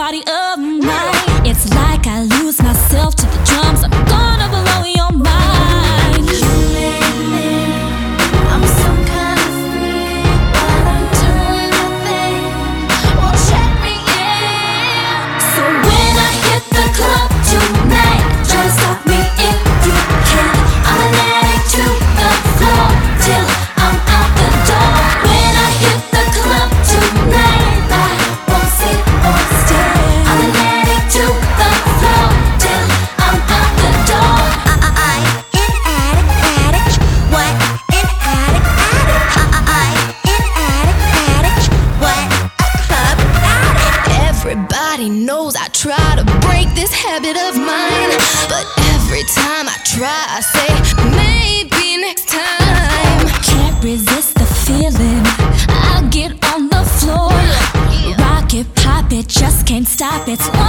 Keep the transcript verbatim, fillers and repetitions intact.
body of mine. It's like I lose myself to the drums. I'm gonna blow your mind. You made me, I'm some kind of freak, but I'm doing a thing. Well, check me in. So when I hit the club tonight, try to stop me if you can. I'm an addict to the floor till I'm out the door. When I hit the club tonight, I won't sit or stay. I'm an addict to the floor till I'm out the door. I, I, an addict, addict. What? An addict, addict. I, I, an addict, addict. What? A club addict. Everybody knows I try to break this habit of mine, but every time I try, I say maybe next time. Can't resist the feeling. I'll get on the floor, rock it, pop it, just can't stop it.